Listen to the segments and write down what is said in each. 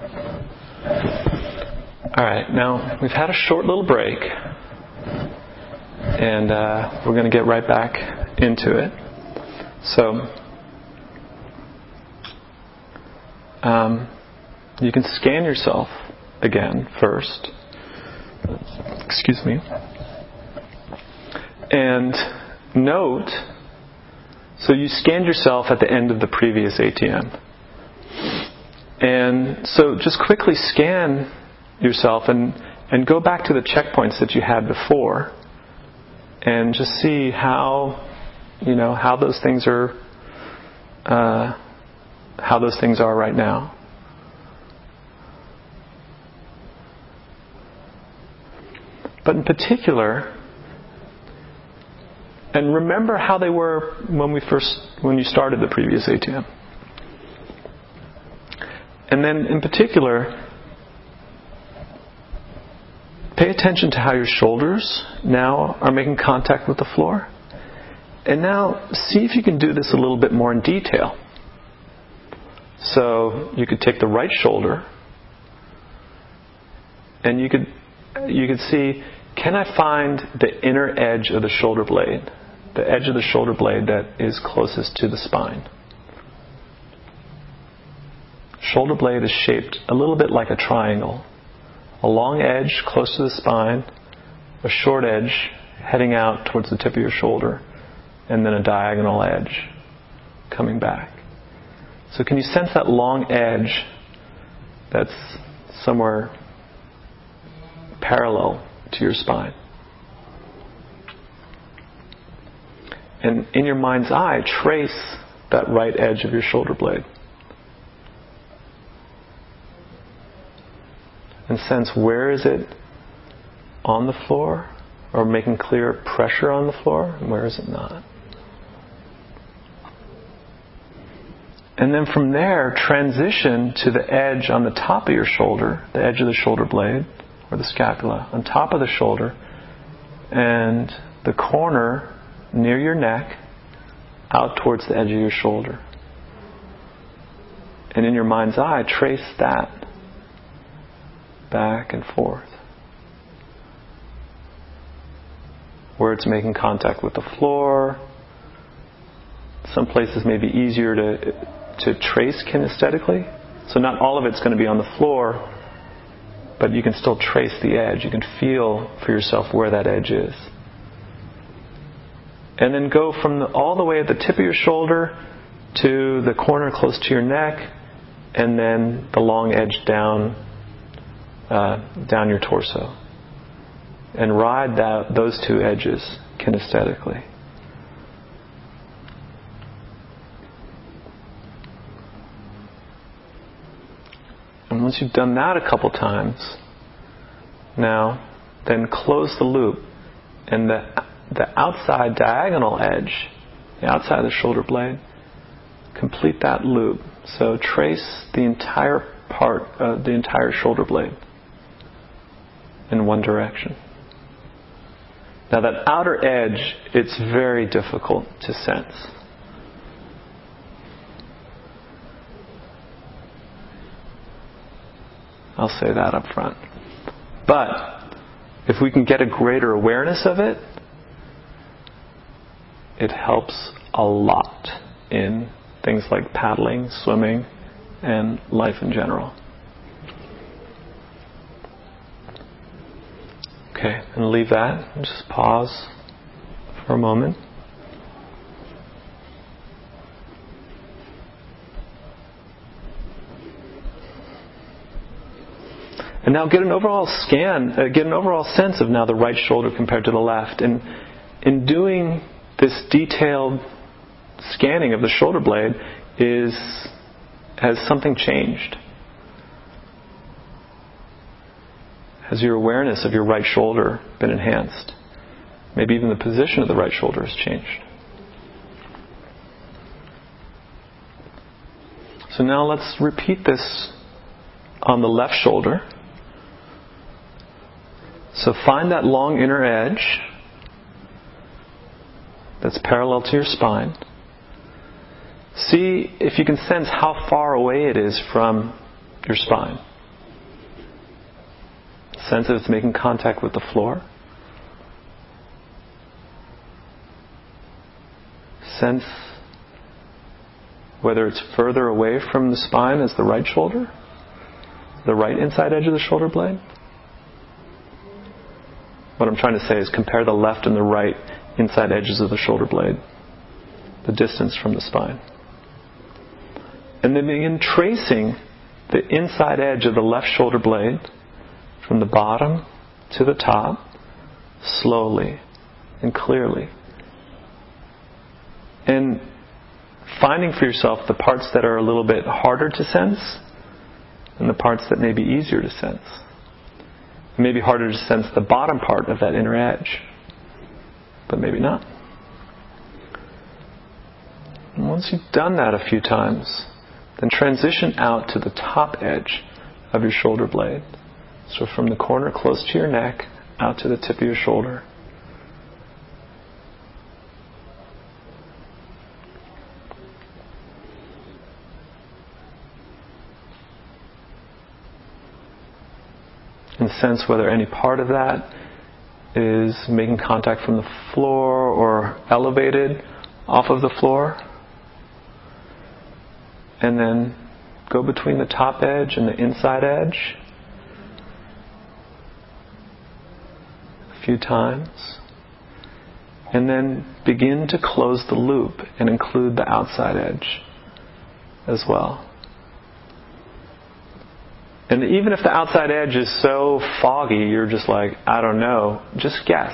All right, now we've had a short little break, and we're going to get right back into it. So, you can scan yourself again first. Excuse me. And note, so you scanned yourself at the end of the previous ATM. And so just quickly scan yourself and go back to the checkpoints that you had before and just see how those things are right now. But in particular, and remember how they were when you started the previous ATM. And then in particular, pay attention to how your shoulders now are making contact with the floor. And now see if you can do this a little bit more in detail. So you could take the right shoulder and you could see, can I find the inner edge of the shoulder blade? The edge of the shoulder blade that is closest to the spine. Shoulder blade is shaped a little bit like a triangle. A long edge close to the spine, a short edge heading out towards the tip of your shoulder, and then a diagonal edge coming back. So can you sense that long edge that's somewhere parallel to your spine? And in your mind's eye, trace that right edge of your shoulder blade. And sense, where is it on the floor, or making clear pressure on the floor, and where is it not? And then from there, transition to the edge on the top of your shoulder, the edge of the shoulder blade, or the scapula, on top of the shoulder, and the corner near your neck, out towards the edge of your shoulder. And in your mind's eye, trace that back and forth, where it's making contact with the floor. Some places may be easier to trace kinesthetically. So not all of it's going to be on the floor, but you can still trace the edge. You can feel for yourself where that edge is. And then go from all the way at the tip of your shoulder to the corner close to your neck, and then the long edge down your torso. And ride those two edges kinesthetically. And once you've done that a couple times, now then close the loop, and the outside diagonal edge, the outside of the shoulder blade, complete that loop. So trace the entire part of the entire shoulder blade in one direction. Now that outer edge, it's very difficult to sense. I'll say that up front. But if we can get a greater awareness of it, it helps a lot in things like paddling, swimming, and life in general. Okay, and leave that. Just pause for a moment. And now get an overall sense of now the right shoulder compared to the left. And in doing this detailed scanning of the shoulder blade, has something changed? Has your awareness of your right shoulder been enhanced? Maybe even the position of the right shoulder has changed. So now let's repeat this on the left shoulder. So find that long inner edge that's parallel to your spine. See if you can sense how far away it is from your spine. sense that it's making contact with the floor. Sense whether it's further away from the spine as the right shoulder, the right inside edge of the shoulder blade. What I'm trying to say is compare the left and the right inside edges of the shoulder blade, the distance from the spine. And then begin tracing the inside edge of the left shoulder blade from the bottom to the top, slowly and clearly. And finding for yourself the parts that are a little bit harder to sense and the parts that may be easier to sense. It may be harder to sense the bottom part of that inner edge, but maybe not. And once you've done that a few times, then transition out to the top edge of your shoulder blade. So from the corner close to your neck, out to the tip of your shoulder. And sense whether any part of that is making contact from the floor or elevated off of the floor. And then go between the top edge and the inside edge a few times. And then begin to close the loop and include the outside edge as well. And even if the outside edge is so foggy, you're just like, I don't know, just guess.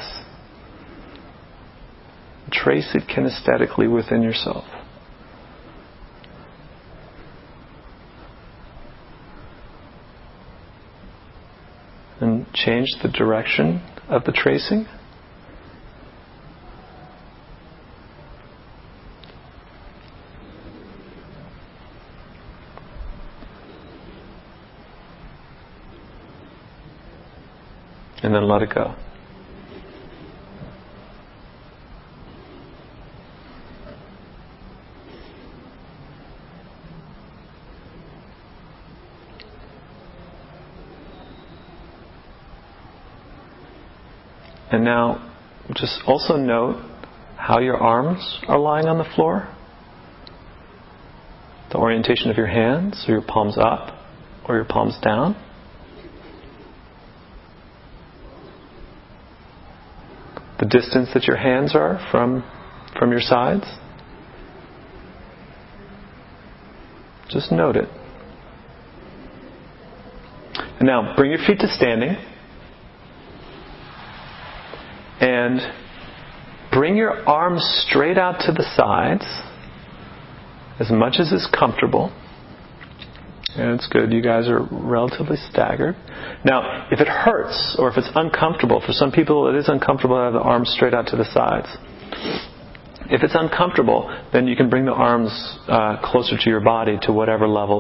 Trace it kinesthetically within yourself. And change the direction of the tracing. And then let it go. And now, just also note how your arms are lying on the floor. The orientation of your hands, or your palms up, or your palms down. The distance that your hands are from your sides. Just note it. And now bring your feet to standing. And bring your arms straight out to the sides as much as is comfortable. And it's good. You guys are relatively staggered. Now, if it hurts or if it's uncomfortable, for some people it is uncomfortable to have the arms straight out to the sides. If it's uncomfortable, then you can bring the arms closer to your body to whatever level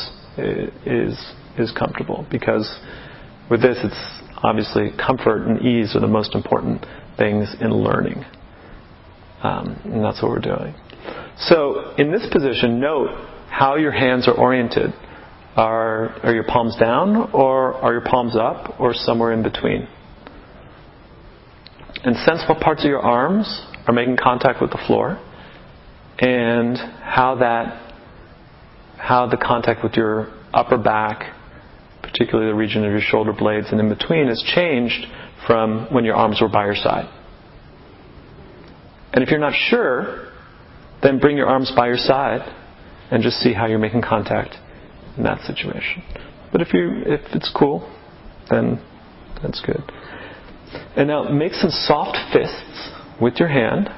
is comfortable. Because with this, it's obviously comfort and ease are the most important things in learning. And that's what we're doing. So, in this position, note how your hands are oriented. Are your palms down, or are your palms up, or somewhere in between? And sense what parts of your arms are making contact with the floor, and how the contact with your upper back, particularly the region of your shoulder blades and in between, has changed from when your arms were by your side. And if you're not sure, then bring your arms by your side and just see how you're making contact in that situation. But if it's cool, then that's good. And now make some soft fists with your hand.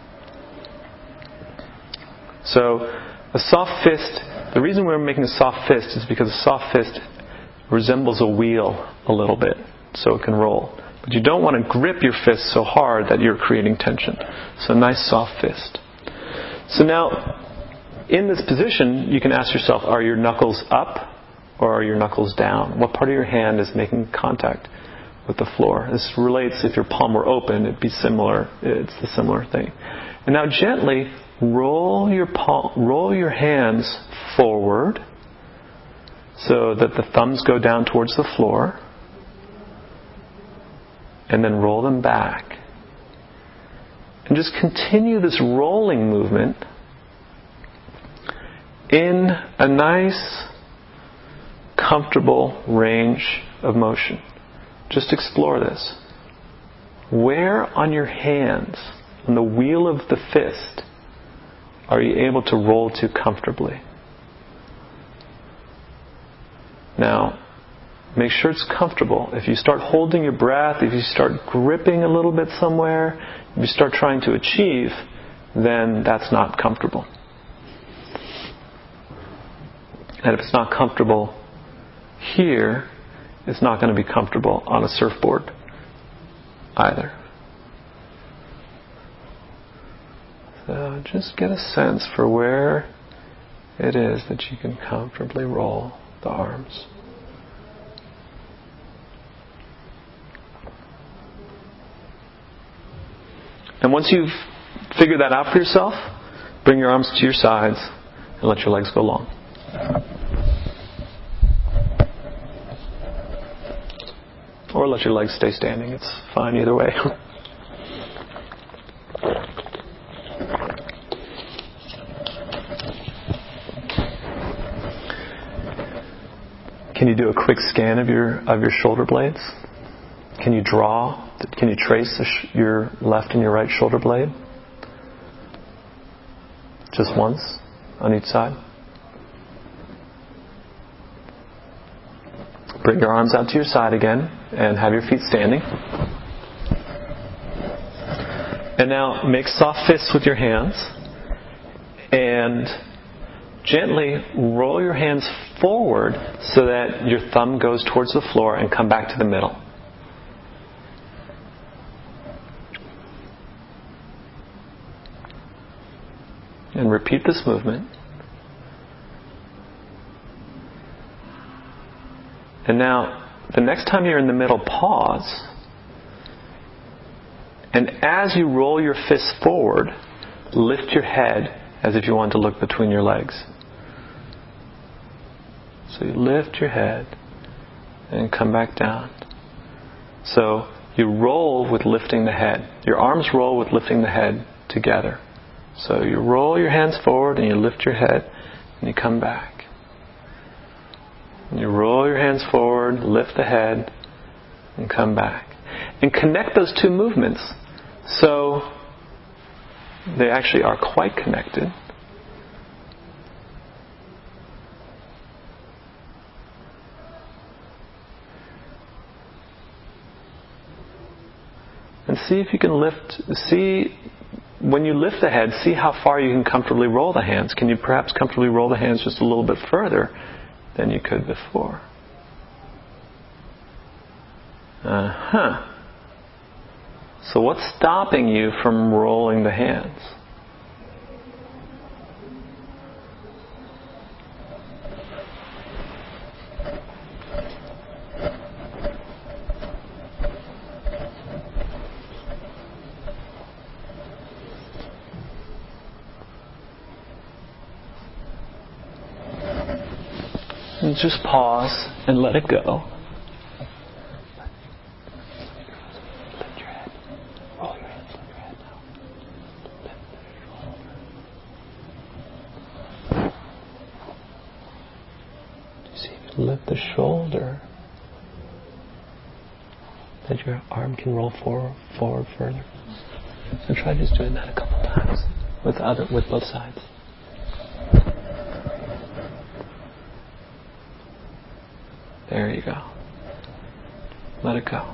So a soft fist, the reason we're making a soft fist is because a soft fist resembles a wheel a little bit, so it can roll. But you don't want to grip your fist so hard that you're creating tension. So a nice soft fist. So now, in this position, you can ask yourself, are your knuckles up or are your knuckles down? What part of your hand is making contact with the floor? This relates, if your palm were open, it'd be similar. It's the similar thing. And now gently roll your hands forward so that the thumbs go down towards the floor. and then roll them back. And just continue this rolling movement in a nice, comfortable range of motion. Just explore this. Where on your hands, on the wheel of the fist, are you able to roll to comfortably? Now, make sure it's comfortable. If you start holding your breath, if you start gripping a little bit somewhere, if you start trying to achieve, then that's not comfortable. And if it's not comfortable here, it's not going to be comfortable on a surfboard either. So just get a sense for where it is that you can comfortably roll the arms. And once you've figured that out for yourself, bring your arms to your sides and let your legs go long. Or let your legs stay standing. It's fine either way. Can you do a quick scan of your shoulder blades? Can you trace your left and your right shoulder blade? Just once on each side? Bring your arms out to your side again and have your feet standing. And now make soft fists with your hands and gently roll your hands forward so that your thumb goes towards the floor and come back to the middle. And repeat this movement. And now, the next time you're in the middle, pause. And as you roll your fists forward, lift your head as if you want to look between your legs. So you lift your head and come back down. So you roll with lifting the head. Your arms roll with lifting the head together. So you roll your hands forward and you lift your head and you come back. And you roll your hands forward, lift the head, and come back. And connect those two movements so they actually are quite connected. And see if you can when you lift the head, see how far you can comfortably roll the hands. Can you perhaps comfortably roll the hands just a little bit further than you could before? So what's stopping you from rolling the hands? And just pause and let it go. Lift your head. Roll your hands. Lift your head now. Lift the shoulder. Do you see if you lift the shoulder, that your arm can roll forward further? So try just doing that a couple times with both sides. There you go. Let it go.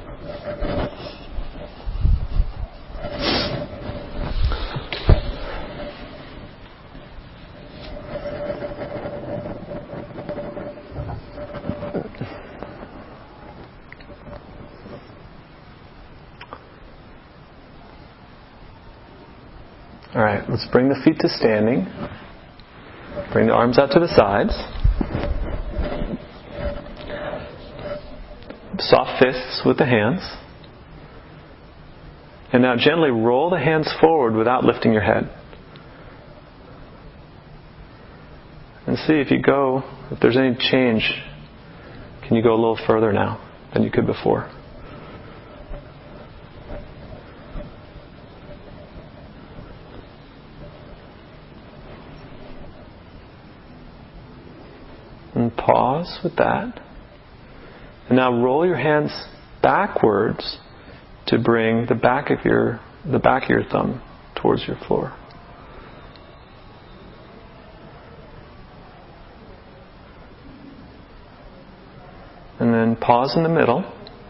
All right, let's bring the feet to standing. Bring the arms out to the sides. Soft fists with the hands. And now gently roll the hands forward without lifting your head. And see if there's any change. Can you go a little further now than you could before? And pause with that. And now roll your hands backwards to bring the back of your thumb towards your floor. And then pause in the middle.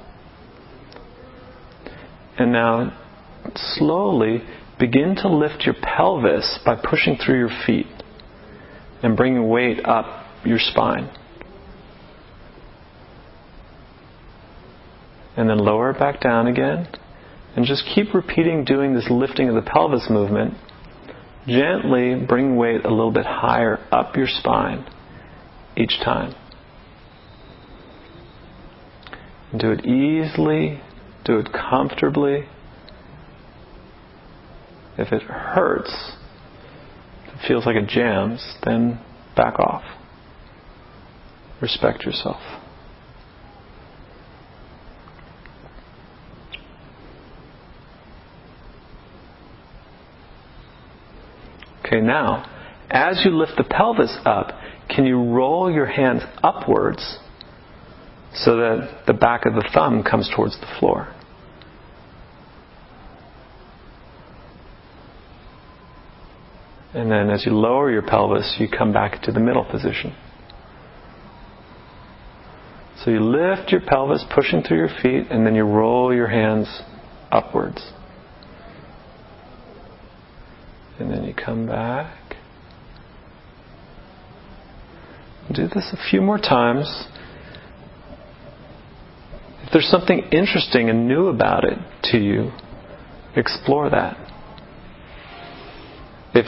And now slowly begin to lift your pelvis by pushing through your feet and bringing weight up your spine. And then lower it back down again. And just keep repeating doing this lifting of the pelvis movement. Gently bring weight a little bit higher up your spine each time. Do it easily. Do it comfortably. If it hurts, if it feels like it jams, then back off. Respect yourself. Okay, now, as you lift the pelvis up, can you roll your hands upwards so that the back of the thumb comes towards the floor? And then as you lower your pelvis, you come back to the middle position. So you lift your pelvis, pushing through your feet, and then you roll your hands upwards. And then you come back. Do this a few more times. If there's something interesting and new about it to you, explore that. If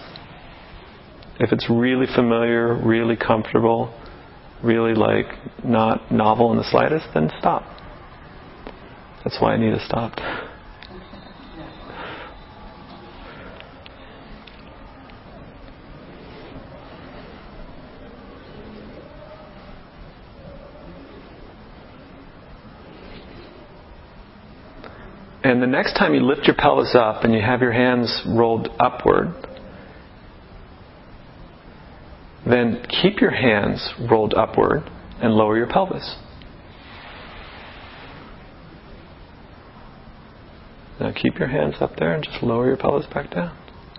it's really familiar, really comfortable, really like not novel in the slightest, then stop. That's why Anita stopped. And the next time you lift your pelvis up and you have your hands rolled upward, then keep your hands rolled upward and lower your pelvis. Now keep your hands up there and just lower your pelvis back down.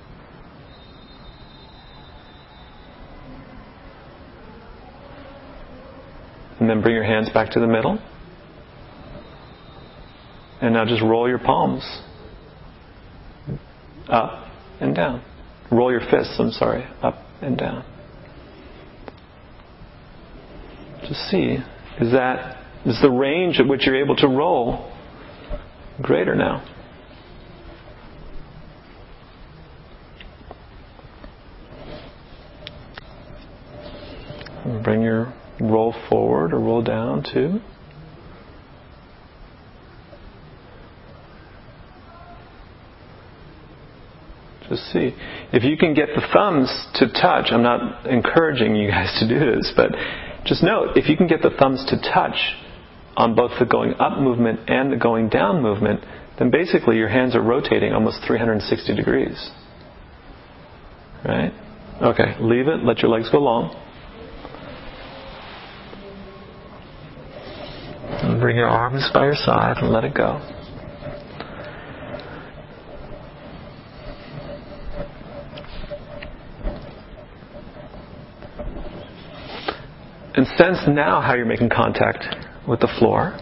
And then bring your hands back to the middle. And now just roll your palms up and down. Roll your fists, up and down. Just see, is the range at which you're able to roll greater now? And bring your roll forward or roll down too. Just see. If you can get the thumbs to touch, I'm not encouraging you guys to do this, but just note, if you can get the thumbs to touch on both the going up movement and the going down movement, then basically your hands are rotating almost 360 degrees. Right? Okay, leave it, let your legs go long. And bring your arms by your side and let it go. And sense now how you're making contact with the floor.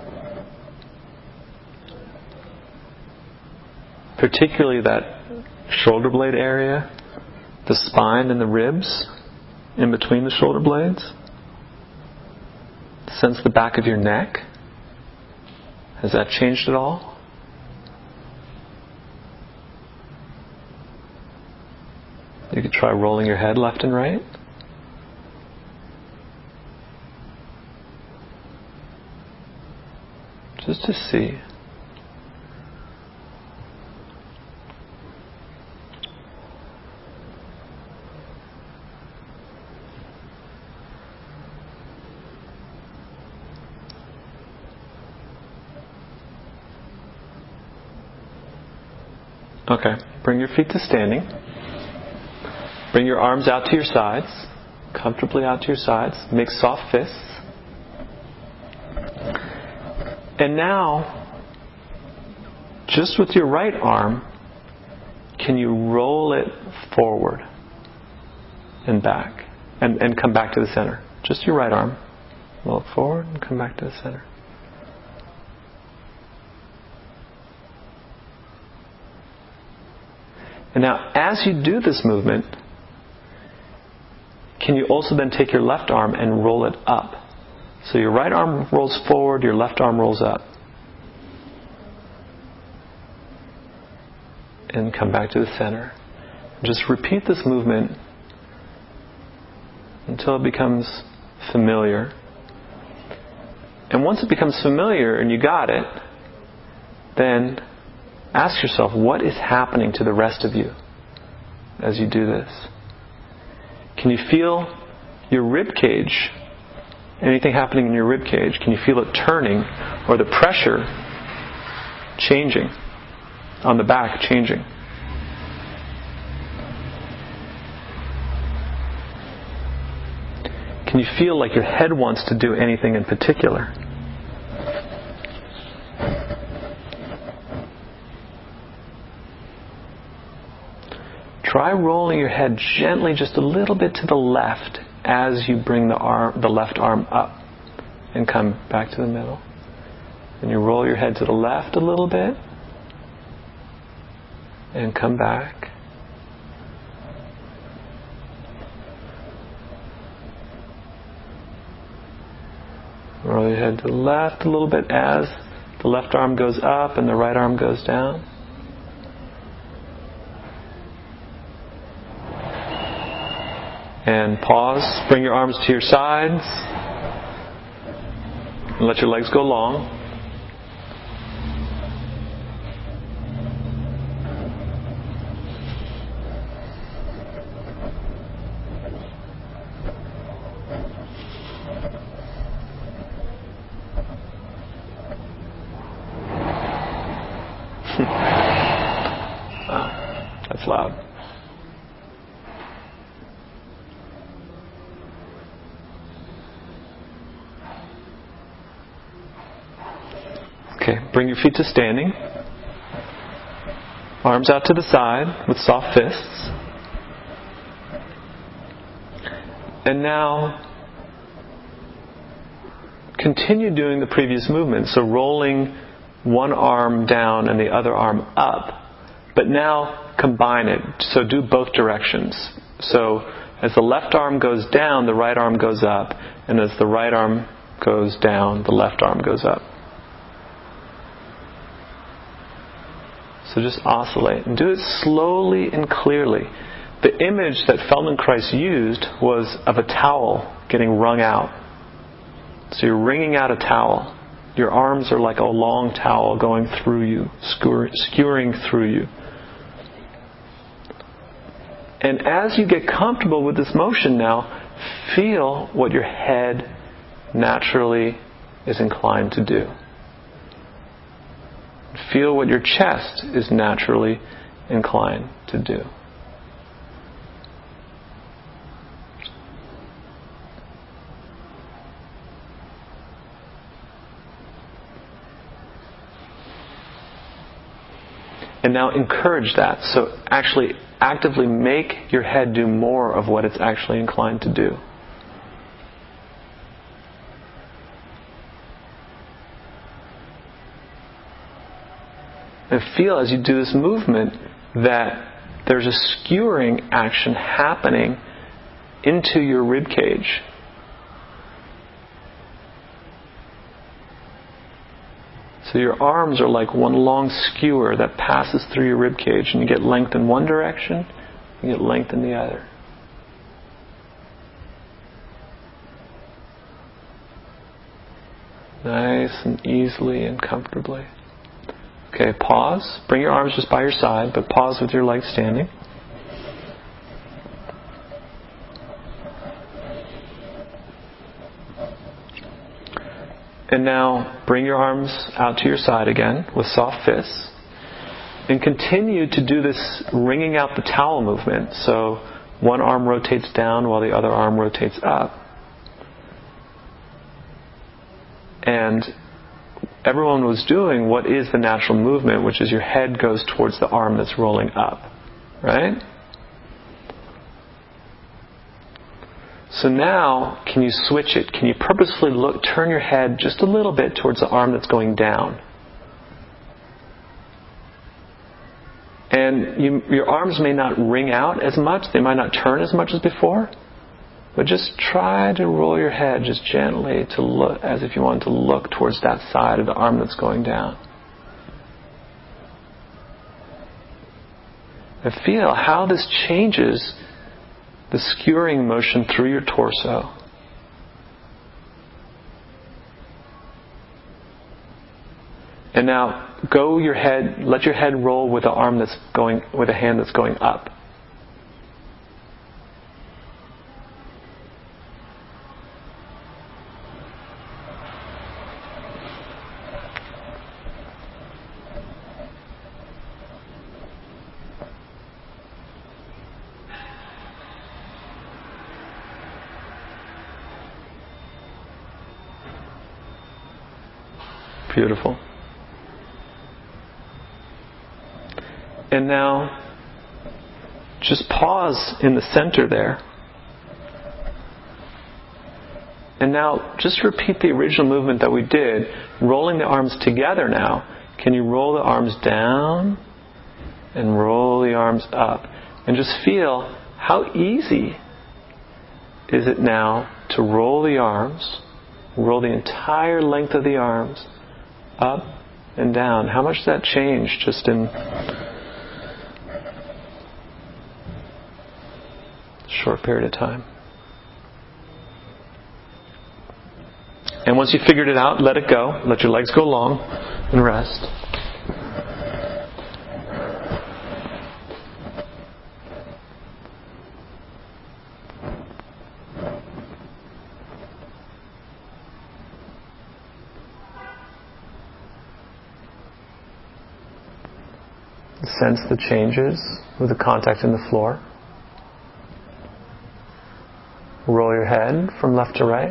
Particularly that shoulder blade area, the spine and the ribs in between the shoulder blades. Sense the back of your neck. Has that changed at all? You could try rolling your head left and right. Just to see. Okay, bring your feet to standing. Bring your arms out to your sides. comfortably out to your sides. Make soft fists. And now, just with your right arm, can you roll it forward and back and come back to the center? Just your right arm. Roll it forward and come back to the center. And now, as you do this movement, can you also then take your left arm and roll it up? So your right arm rolls forward, your left arm rolls up. And come back to the center. Just repeat this movement until it becomes familiar. And once it becomes familiar and you got it, then ask yourself, what is happening to the rest of you as you do this? Can you feel your rib cage? Anything happening in your rib cage? Can you feel it turning, or the pressure changing on the back changing? Can you feel like your head wants to do anything in particular? Try rolling your head gently just a little bit to the left as you bring the left arm up and come back to the middle. And you roll your head to the left a little bit and come back. Roll your head to the left a little bit as the left arm goes up and the right arm goes down. And pause. Bring your arms to your sides. And let your legs go long. That's loud. Okay, bring your feet to standing. Arms out to the side with soft fists. And now, continue doing the previous movement. So rolling one arm down and the other arm up. But now combine it. So do both directions. So as the left arm goes down, the right arm goes up. And as the right arm goes down, the left arm goes up. So just oscillate and do it slowly and clearly. The image that Feldenkrais used was of a towel getting wrung out. So you're wringing out a towel. Your arms are like a long towel going through you, skewering through you. And as you get comfortable with this motion now, feel what your head naturally is inclined to do. Feel what your chest is naturally inclined to do. And now encourage that. So actually actively make your head do more of what it's actually inclined to do. And feel as you do this movement that there's a skewering action happening into your rib cage. So your arms are like one long skewer that passes through your rib cage, and you get length in one direction, you get length in the other. Nice and easily and comfortably. Okay, pause. Bring your arms just by your side, but pause with your legs standing. And now bring your arms out to your side again with soft fists. And continue to do this wringing out the towel movement. So one arm rotates down while the other arm rotates up. And everyone was doing what is the natural movement, which is your head goes towards the arm that's rolling up. Right? So now, can you switch it? Can you purposefully turn your head just a little bit towards the arm that's going down? And your arms may not ring out as much, they might not turn as much as before, but just try to roll your head just gently to look as if you wanted to look towards that side of the arm that's going down. And feel how this changes the skewering motion through your torso. And now let your head roll with with a hand that's going up. Beautiful. And now, just pause in the center there. And now, just repeat the original movement that we did, rolling the arms together now. Can you roll the arms down and roll the arms up? And just feel how easy is it now to roll the arms, roll the entire length of the arms up and down. How much does that change just in short period of time? And once you've figured it out, let it go. Let your legs go long and rest. Sense the changes with the contact in the floor. Roll your head from left to right.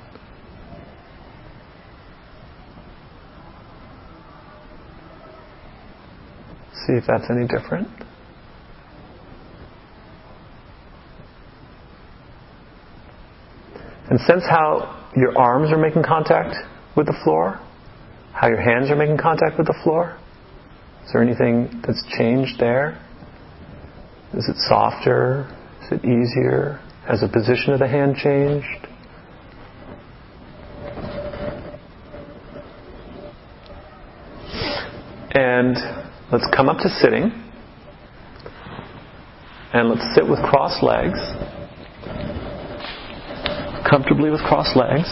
See if that's any different. And sense how your arms are making contact with the floor, how your hands are making contact with the floor. Is there anything that's changed there? Is it softer? Is it easier? Has the position of the hand changed? And let's come up to sitting. And let's sit with crossed legs. Comfortably with crossed legs.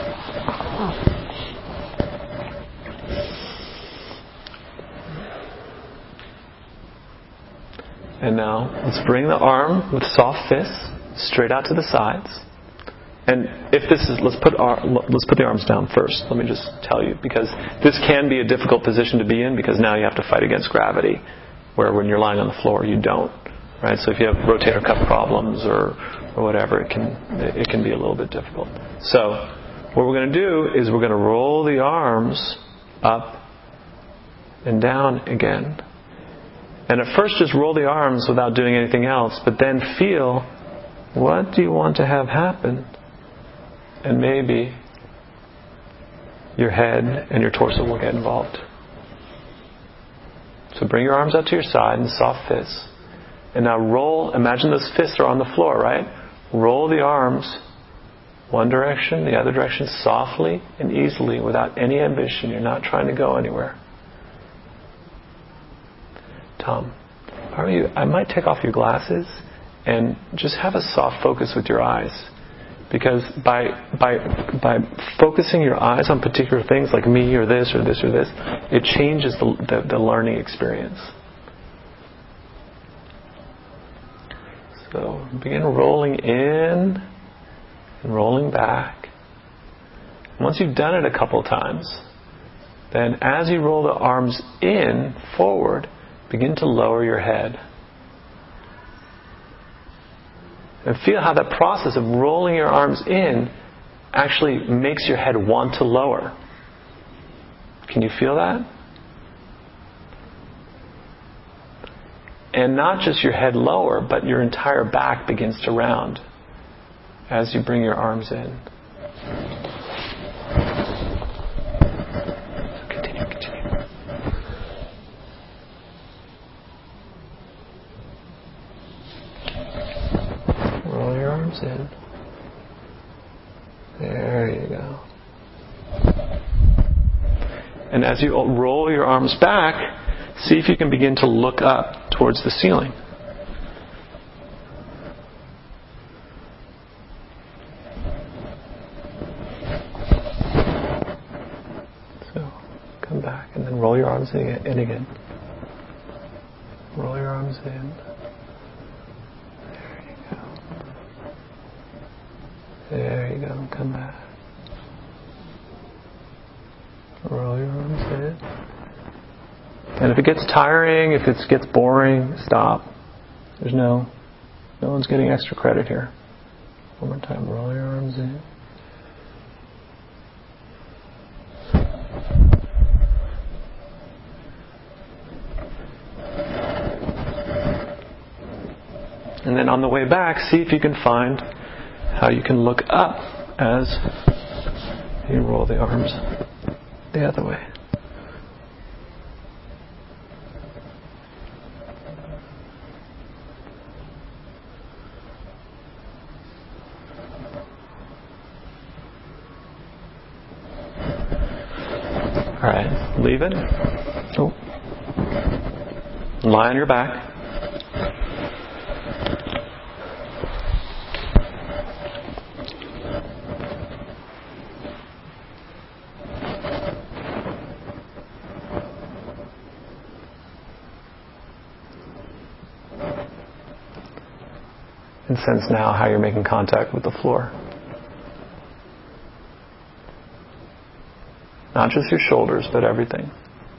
And now let's bring the arm with soft fists straight out to the sides. And if this is, let's put the arms down first. Let me just tell you, because this can be a difficult position to be in, because now you have to fight against gravity, where when you're lying on the floor you don't, right? So if you have rotator cuff problems or whatever, it can be a little bit difficult. So what we're going to do is we're going to roll the arms up and down again. And at first just roll the arms without doing anything else, but then feel, what do you want to have happen? And maybe your head and your torso will get involved. So bring your arms out to your side in soft fists. And now roll, imagine those fists are on the floor, right? Roll the arms one direction, the other direction, softly and easily without any ambition. You're not trying to go anywhere. Tom, I might take off your glasses and just have a soft focus with your eyes. Because by focusing your eyes on particular things like me or this or this or this, it changes the learning experience. So begin rolling in and rolling back. And once you've done it a couple times, then as you roll the arms in, forward, begin to lower your head. And feel how that process of rolling your arms in actually makes your head want to lower. Can you feel that? And not just your head lower, but your entire back begins to round as you bring your arms in. Continue. Roll your arms in. There you go. And as you roll your arms back, see if you can begin to look up towards the ceiling. So, come back and then roll your arms in again. Roll your arms in. There you go. There you go. Come back. Roll your arms in. And if it gets tiring, if it gets boring, stop. There's no one's getting extra credit here. One more time. Roll your arms in. And then on the way back, see if you can find how you can look up as you roll the arms the other way. All right, leave it. Oh. Lie on your back. And sense now how you're making contact with the floor. Not just your shoulders, but everything.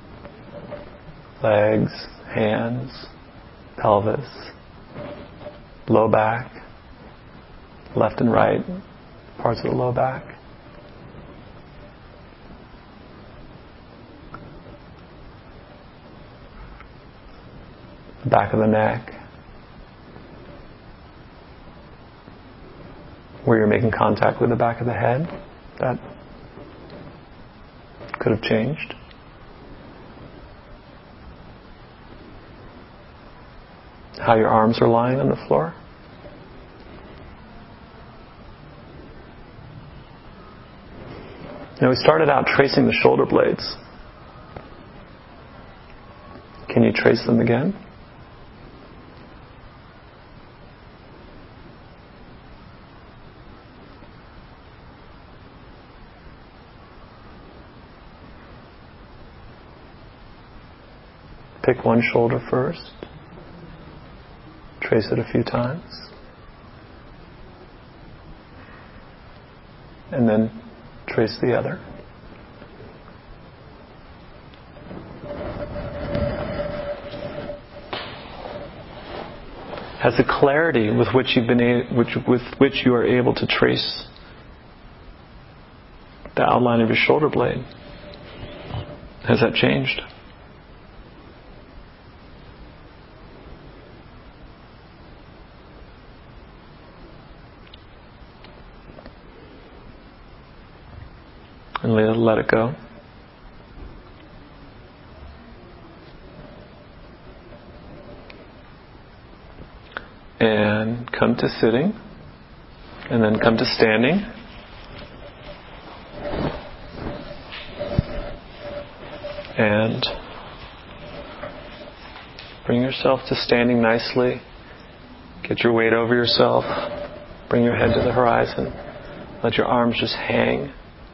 Legs, hands, pelvis, low back, left and right, parts of the low back. The back of the neck. Where you're making contact with the back of the head. That could have changed. How your arms are lying on the floor. Now we started out tracing the shoulder blades. Can you trace them again? Pick one shoulder first. Trace it a few times. And then trace the other. Has the clarity with which you are able to trace the outline of your shoulder blade, has that changed? And let it go. And come to sitting. And then come to standing. And bring yourself to standing nicely. Get your weight over yourself. Bring your head to the horizon. Let your arms just hang.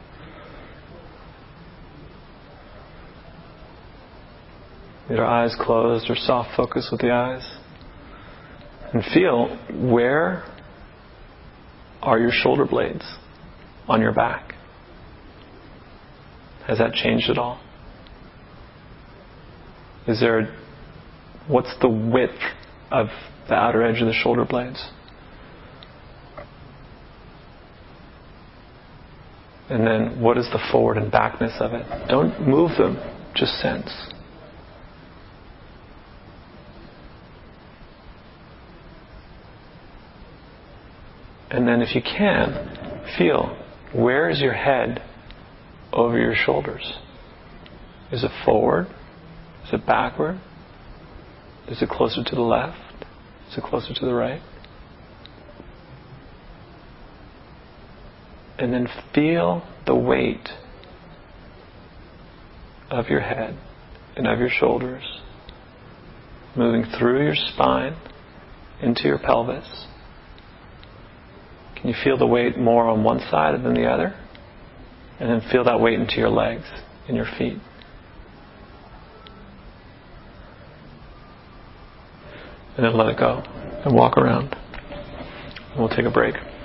With your eyes closed or soft focus with the eyes. And feel, where are your shoulder blades on your back? Has that changed at all? What's the width of the outer edge of the shoulder blades? And then what is the forward and backness of it? Don't move them, just sense. And then if you can, feel, where is your head over your shoulders? Is it forward? Is it backward? Is it closer to the left? Is it closer to the right? And then feel the weight of your head and of your shoulders moving through your spine into your pelvis. Can you feel the weight more on one side than the other? And then feel that weight into your legs and your feet. And then let it go and walk around. And we'll take a break.